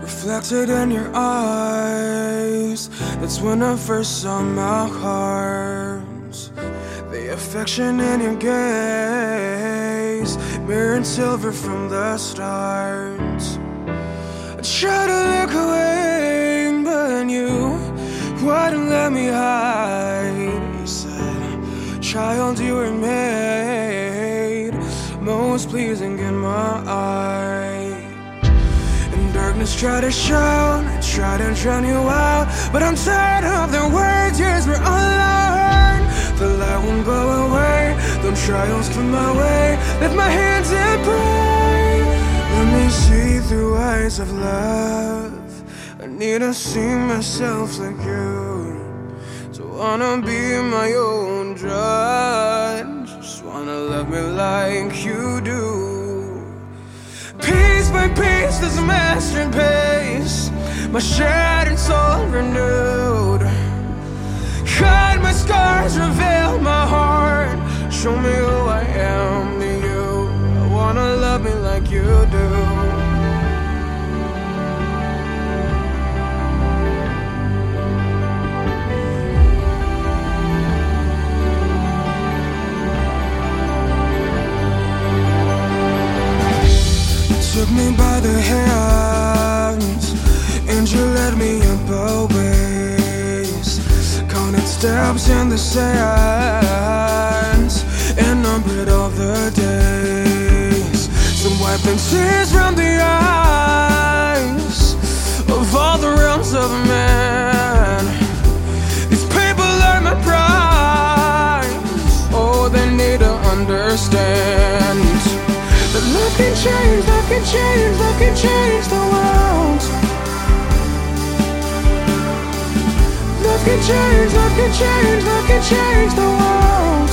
reflected in your eyes. That's when I first saw my heart. The affection in your gaze, mirrored silver from the start. I tried to look away, but you wouldn't let me hide. You said, child, you were made most pleasing in my eye. And darkness tried to shout, tried to drown you out, but I'm tired of the words years were unlearned. The light won't go away, don't trials come my way. Lift my hands and pray. Let me see through eyes of love. I need to see myself like you. Don't wanna be my own judge, just wanna love me like you do. Piece by piece, this masterpiece, my shattered soul renewed. Hide my scars, reveal my heart, show me who I am to you. I wanna love me like you do. Took me by the hands, and you led me up a ways. Counted steps in the sands, and numbered all the days. Some wiping tears from the eyes of all the realms of man. These people are my prize. Oh, they need to understand that love can change, love can change, love can change the world. Love can change, love can change, love can change the world.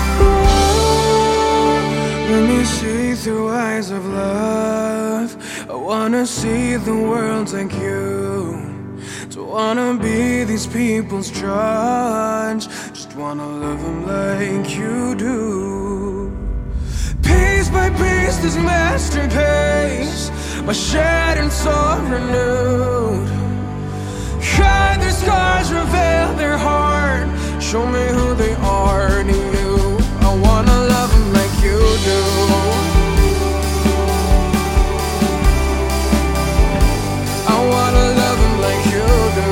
Oh, let me see through eyes of love. I wanna see the world like you. Don't wanna be these people's judge, just wanna love them like you do. Piece by piece, this masterpiece, my shattered soul renewed. Hide their scars, reveal their heart, show me who they are to you. I wanna love them like you do. I wanna love them like you do.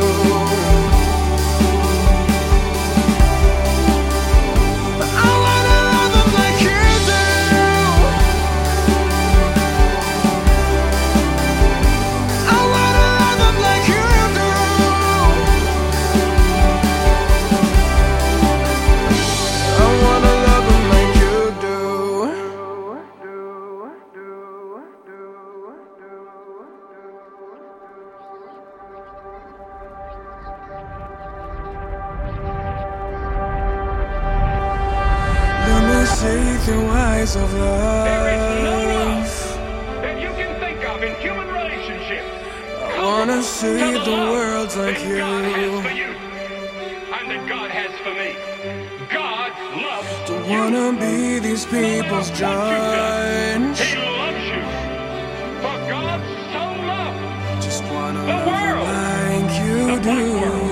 See through eyes of love. There is no love that you can think of in human relationships. I wanna see the world like you. God has for you, and that God has for me. God loves Don't you. wanna be these people's judge. He loves you. For God so loved Just wanna the love world. like you The black do. world.